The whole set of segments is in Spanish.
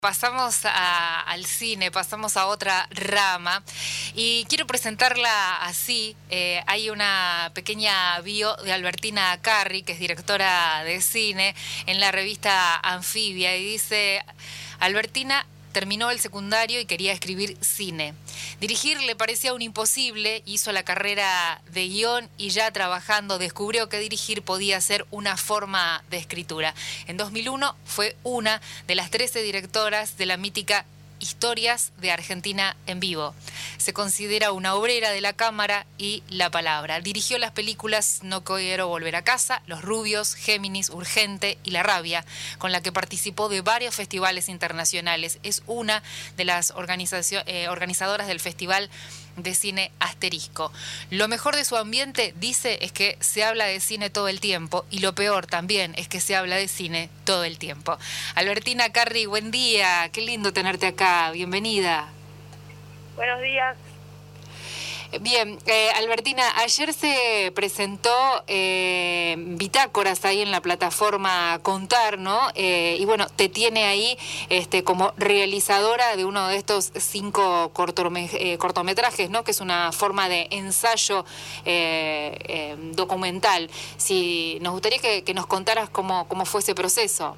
Pasamos al cine, pasamos a otra rama y quiero presentarla así. Hay una pequeña bio de Albertina Carri, que es directora de cine, en la revista Anfibia, y dice: Albertina terminó el secundario y quería escribir cine. Dirigir le parecía un imposible, hizo la carrera de guión y ya trabajando descubrió que dirigir podía ser una forma de escritura. En 2001 fue una de las 13 directoras de la mítica Historias de Argentina en Vivo. Se considera una obrera de la cámara y la palabra. Dirigió las películas No quiero volver a casa, Los rubios, Géminis, Urgente y La rabia, con la que participó de varios festivales internacionales. Es una de las organizadoras del Festival de Cine Asterisco. Lo mejor de su ambiente, dice, es que se habla de cine todo el tiempo, y lo peor también es que se habla de cine todo el tiempo. Albertina Carri, buen día, qué lindo tenerte acá, bienvenida. Buenos días. Bien, Albertina, ayer se presentó Bitácoras ahí en la plataforma Contar, ¿no? Y bueno, te tiene ahí como realizadora de uno de estos 5 cortometrajes, ¿no? Que es una forma de ensayo documental. Si nos gustaría que nos contaras cómo fue ese proceso.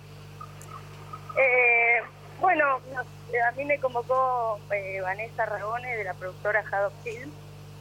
Bueno, a mí me convocó Vanessa Ragone, de la productora Haddock Film,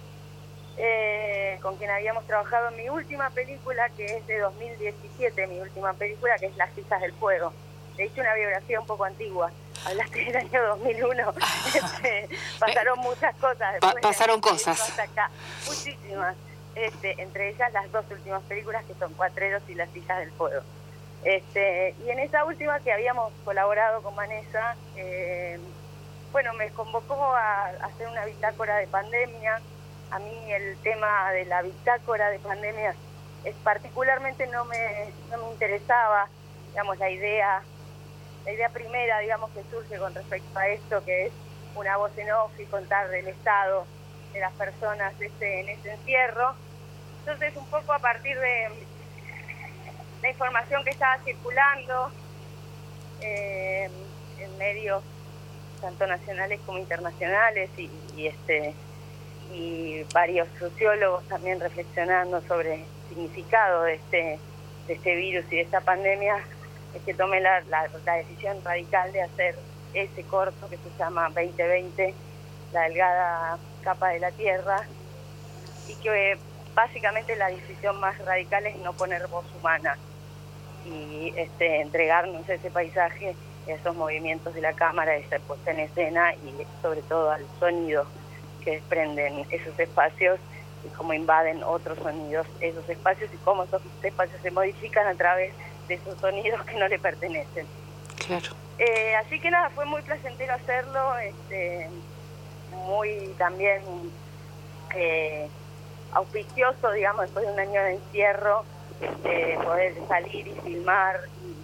con quien habíamos trabajado en mi última película, que es de 2017, mi última película, que es Las hijas del fuego. De hecho, una biografía un poco antigua. Hablaste del año 2001. Pasaron muchas cosas. Pasaron cosas. Hasta acá. Muchísimas. Entre ellas las 2 últimas películas, que son Cuatreros y Las hijas del fuego. Y en esa última, que habíamos colaborado con Vanessa, me convocó a hacer una bitácora de pandemia. A mí el tema de la bitácora de pandemia particularmente no me interesaba, digamos, la idea primera, digamos, que surge con respecto a esto, que es una voz en off y contar del estado de las personas en ese encierro. Entonces, un poco a partir de la información que estaba circulando en medios tanto nacionales como internacionales, y varios sociólogos también reflexionando sobre el significado de este virus y de esta pandemia, es que tomé la decisión radical de hacer ese corto que se llama 2020, la delgada capa de la Tierra, y que básicamente la decisión más radical es no poner voz humana y entregarnos a ese paisaje, a esos movimientos de la cámara, esa puesta en escena y sobre todo al sonido que desprenden esos espacios y cómo invaden otros sonidos esos espacios y cómo esos espacios se modifican a través de esos sonidos que no le pertenecen. Claro. Así que nada, fue muy placentero hacerlo, muy también auspicioso, digamos, después de un año de encierro, poder salir y filmar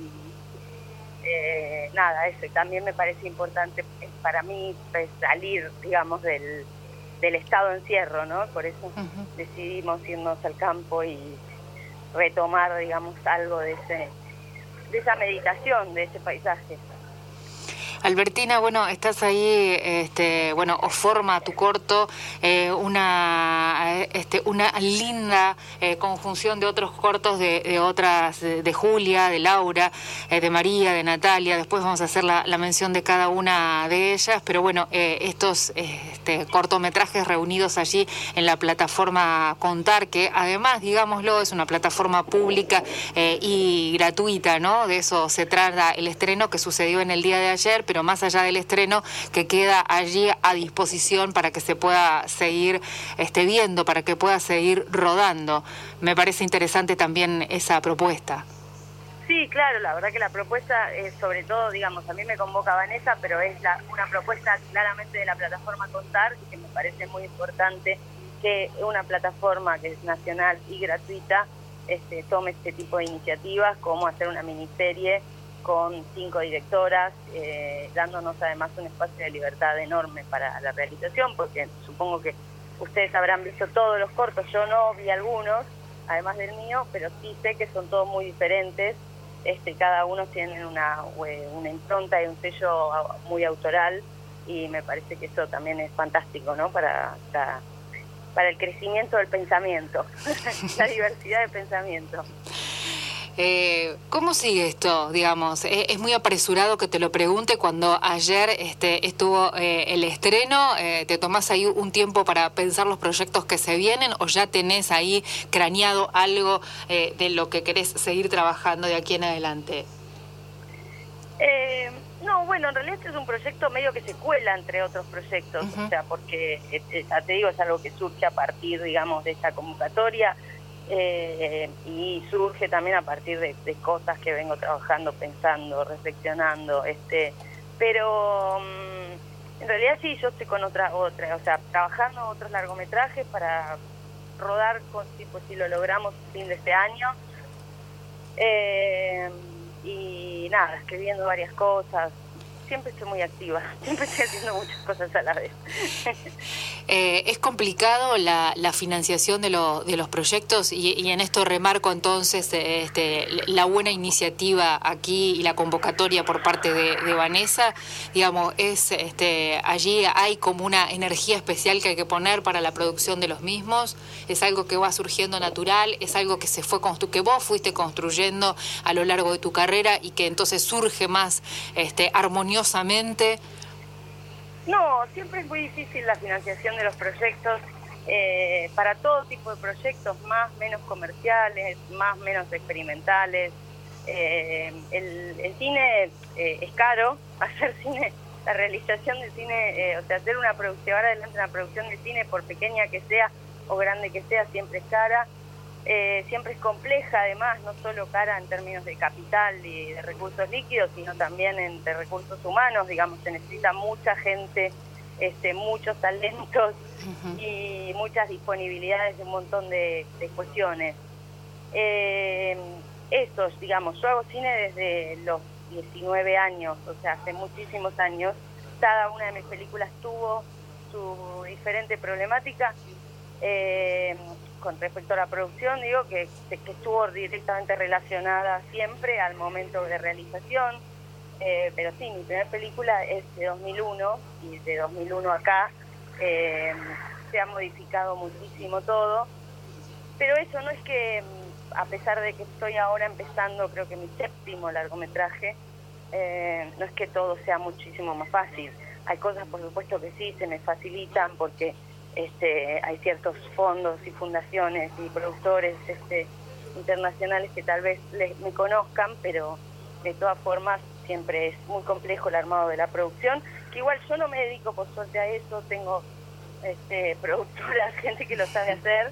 y eso también me parece importante para mí, salir, digamos, del estado de encierro, ¿no? Por eso decidimos irnos al campo y retomar, digamos, algo de esa meditación, de ese paisaje. Albertina, bueno, estás ahí, o forma tu corto una linda conjunción de otros cortos de otras, de Julia, de Laura, de María, de Natalia. Después vamos a hacer la mención de cada una de ellas, pero bueno, estos cortometrajes reunidos allí en la plataforma Contar, que además, digámoslo, es una plataforma pública y gratuita, ¿no? De eso se trata el estreno que sucedió en el día de ayer, pero más allá del estreno, que queda allí a disposición para que se pueda seguir viendo, para que pueda seguir rodando. Me parece interesante también esa propuesta. Sí, claro, la verdad que la propuesta es, sobre todo, digamos, a mí me convoca Vanessa, pero es una propuesta claramente de la plataforma Contar, y que me parece muy importante que una plataforma que es nacional y gratuita tome este tipo de iniciativas, como hacer una miniserie con 5 directoras, dándonos además un espacio de libertad enorme para la realización, porque supongo que ustedes habrán visto todos los cortos, yo no vi algunos, además del mío, pero sí sé que son todos muy diferentes, cada uno tiene una impronta y un sello muy autoral, y me parece que eso también es fantástico, ¿no? Para el crecimiento del pensamiento, la diversidad de pensamiento. ¿Cómo sigue esto, digamos? Es muy apresurado que te lo pregunte cuando ayer estuvo el estreno. ¿Te tomás ahí un tiempo para pensar los proyectos que se vienen o ya tenés ahí craneado algo de lo que querés seguir trabajando de aquí en adelante? No, bueno, en realidad este es un proyecto medio que se cuela entre otros proyectos, o sea, porque, ya te digo, es algo que surge a partir, digamos, de esta convocatoria. Y surge también a partir de cosas que vengo trabajando, pensando, reflexionando, pero en realidad sí, yo estoy con otra, o sea, trabajando otros largometrajes para rodar, si lo logramos, fin de este año, y nada, escribiendo varias cosas. Siempre estoy muy activa, siempre estoy haciendo muchas cosas a la vez. Es complicado la financiación de los proyectos y en esto remarco entonces la buena iniciativa aquí y la convocatoria por parte de Vanessa. Digamos, allí hay como una energía especial que hay que poner para la producción de los mismos. Es algo que va surgiendo natural, es algo que que vos fuiste construyendo a lo largo de tu carrera y que entonces surge más armoniosamente. No, siempre es muy difícil la financiación de los proyectos, para todo tipo de proyectos, más, menos comerciales, más, menos experimentales. El cine es caro, hacer cine, la realización de cine, o sea, llevar adelante una producción de cine, por pequeña que sea o grande que sea, siempre es cara. Siempre es compleja, además, no solo cara en términos de capital y de recursos líquidos, sino también de recursos humanos. Digamos, se necesita mucha gente, muchos talentos y muchas disponibilidades de un montón de cuestiones. Digamos, yo hago cine desde los 19 años, o sea, hace muchísimos años. Cada una de mis películas tuvo su diferente problemática. Con respecto a la producción, digo que estuvo directamente relacionada siempre al momento de realización, pero sí, mi primera película es de 2001, y de 2001 acá se ha modificado muchísimo todo, pero eso no es que, a pesar de que estoy ahora empezando, creo que mi 7º largometraje, no es que todo sea muchísimo más fácil. Hay cosas, por supuesto, que sí se me facilitan porque hay ciertos fondos y fundaciones y productores internacionales que tal vez me conozcan, pero de todas formas siempre es muy complejo el armado de la producción, que igual yo no me dedico por suerte a eso, tengo productoras, gente que lo sabe hacer,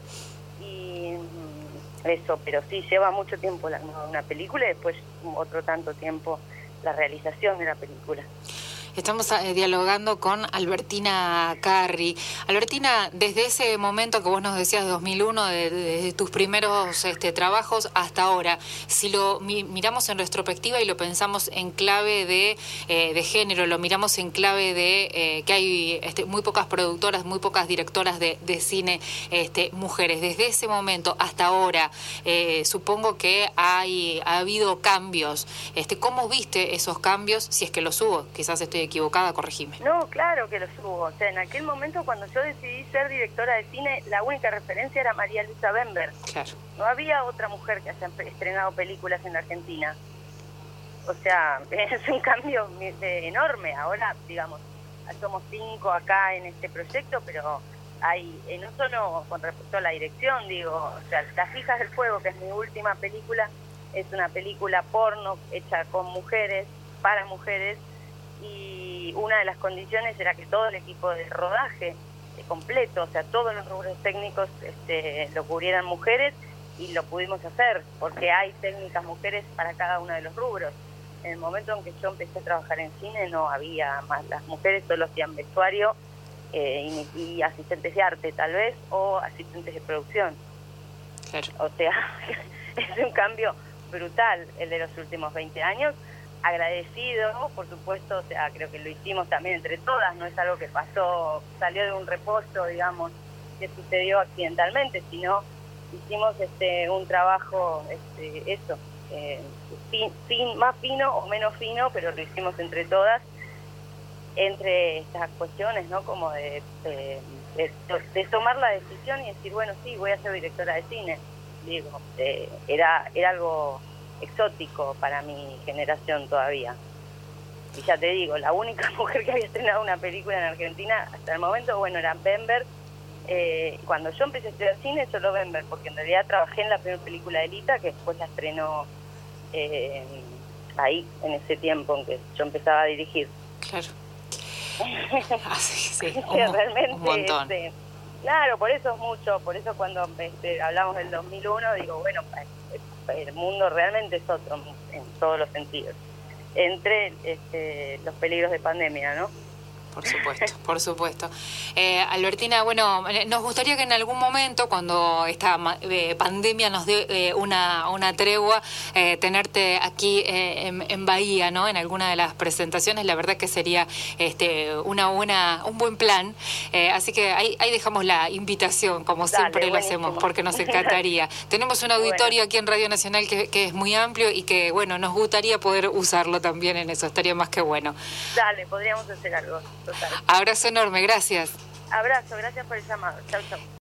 y eso, pero sí, lleva mucho tiempo el armado de una película y después otro tanto tiempo la realización de la película. Estamos dialogando con Albertina Carri. Albertina, desde ese momento que vos nos decías de 2001, desde tus primeros trabajos hasta ahora, si lo miramos en retrospectiva y lo pensamos en clave de género, lo miramos en clave de que hay muy pocas productoras, muy pocas directoras de cine mujeres. Desde ese momento hasta ahora, supongo que ha habido cambios. ¿Cómo viste esos cambios? Si es que los hubo, quizás estoy equivocada, corregime. No, claro que los hubo. O sea, en aquel momento cuando yo decidí ser directora de cine, la única referencia era María Luisa Bember. Claro. No había otra mujer que haya estrenado películas en la Argentina. O sea, es un cambio enorme. Ahora, digamos, somos 5 acá en este proyecto, pero hay, no solo con respecto a la dirección, digo, o sea, Las Hijas del Fuego, que es mi última película, es una película porno hecha con mujeres, para mujeres, y una de las condiciones era que todo el equipo de rodaje completo, o sea, todos los rubros técnicos lo cubrieran mujeres, y lo pudimos hacer, porque hay técnicas mujeres para cada uno de los rubros. En el momento en que yo empecé a trabajar en cine no había más, las mujeres solo hacían vestuario y asistentes de arte tal vez, o asistentes de producción. Claro. O sea, es un cambio brutal el de los últimos 20 años, agradecido, por supuesto, o sea, creo que lo hicimos también entre todas, no es algo que pasó, salió de un reposo, digamos, que sucedió accidentalmente, sino hicimos un trabajo, más fino o menos fino, pero lo hicimos entre todas, entre estas cuestiones, ¿no? Como de tomar la decisión y decir, bueno, sí, voy a ser directora de cine. Digo, era algo exótico para mi generación todavía. Y ya te digo, la única mujer que había estrenado una película en Argentina hasta el momento, bueno, era Bember. Cuando yo empecé a estudiar cine, solo Bember, porque en realidad trabajé en la primera película de Lita, que después la estrenó ahí, en ese tiempo en que yo empezaba a dirigir. Claro. Sí, realmente, un montón. Claro, por eso es mucho, por eso cuando hablamos del 2001, digo, bueno, el mundo realmente es otro en todos los sentidos, entre los peligros de pandemia, ¿no? Por supuesto, por supuesto. Albertina, bueno, nos gustaría que en algún momento, cuando esta pandemia nos dé una tregua, tenerte aquí en Bahía, ¿no? En alguna de las presentaciones, la verdad que sería un buen plan. Así que ahí dejamos la invitación, como siempre lo hacemos, porque nos encantaría. Tenemos un auditorio aquí en Radio Nacional que es muy amplio y que, bueno, nos gustaría poder usarlo también en eso, estaría más que bueno. Dale, podríamos hacer algo. Total. Abrazo enorme, gracias. Abrazo, gracias por el llamado. Chau, chau.